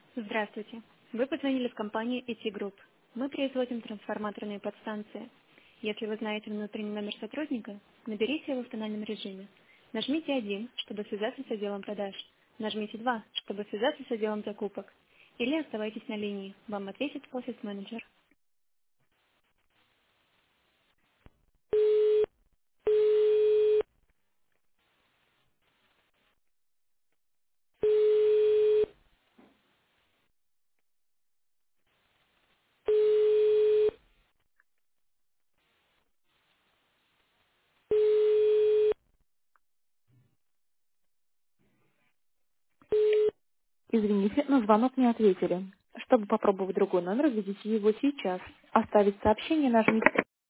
Здравствуйте. Вы позвонили в компанию IT Group. Мы производим трансформаторные подстанции. Если вы знаете внутренний номер сотрудника, наберите его в тональном режиме. Нажмите 1, чтобы связаться с отделом продаж. Нажмите 2, чтобы связаться с отделом закупок. Или оставайтесь на линии. Вам ответит офис-менеджер. Извините, на звонок не ответили. Чтобы попробовать другой номер, введите его сейчас. Оставить сообщение нажмите